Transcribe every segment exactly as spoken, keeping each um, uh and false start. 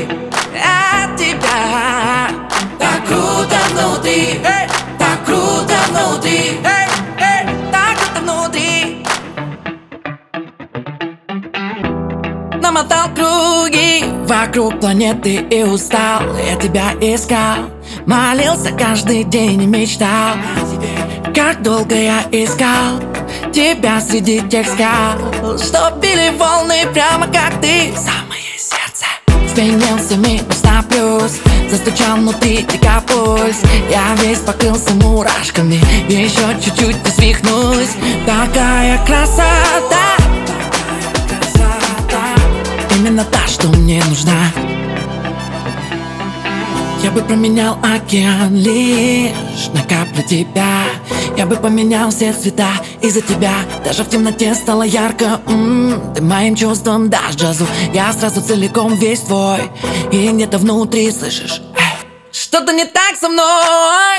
внутри от тебя. Так круто внутри, эй, так круто внутри, эй, эй, так круто внутри. Намотал круги вокруг планеты и устал. Я тебя искал, молился каждый день и мечтал. Как долго я искал тебя среди тех скал, что били волны прямо как ты в самое сердце. Сменился минус на плюс, застучал внутри дико пульс. Я весь покрылся мурашками, еще чуть-чуть и свихнусь. Такая красота, именно та, что мне нужна. Я бы променял океан лишь на каплю тебя. Я бы поменял все цвета из-за тебя. Даже в темноте стало ярко. М-м, ты моим чувством дашь джазу. Я сразу целиком весь твой. И где-то внутри слышишь, эй, что-то не так со мной.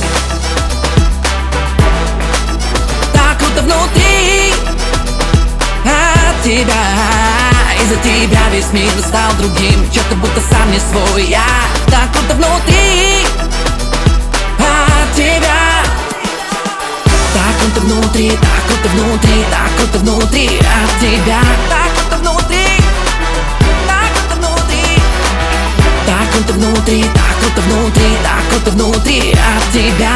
Так круто внутри от тебя. Из-за тебя весь мир стал другим. Чё-то будто сам не свой. Я так круто внутри от тебя. Так круто внутри, так круто внутри, так круто внутри от тебя. Так круто внутри, так круто внутри. Так круто внутри, так круто внутри, так круто внутри от тебя.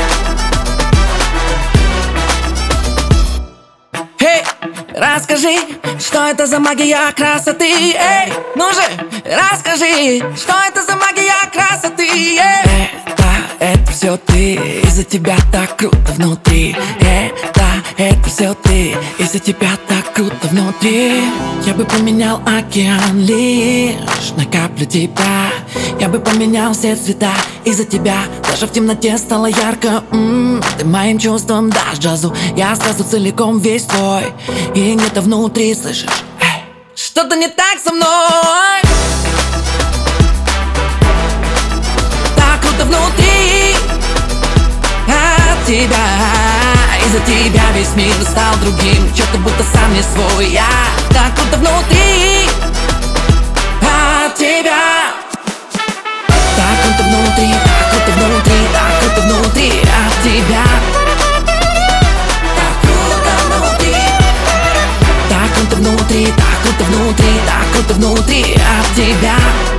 Эй, расскажи, что это за магия красоты? Эй, ну же, расскажи, что это за магия красоты? Эй, это, это все ты, из-за тебя так круто внутри. Это, это все ты, из-за тебя так круто внутри. Я бы поменял океан лишь на каплю тебя. Я бы поменял все цвета из-за тебя. Даже в темноте стало ярко. М-м, ты моим чувством дашь джазу. Я сразу целиком весь твой. И где-то внутри слышишь, эй, что-то не так со мной. Так круто внутри от тебя. Из-за тебя весь мир стал другим. Чё-то будто сам не свой. Я так круто внутри от тебя. Так круто внутри, так круто внутри, так круто внутри от тебя. Так круто внутри, так круто внутри, так круто внутри, так круто внутри от тебя.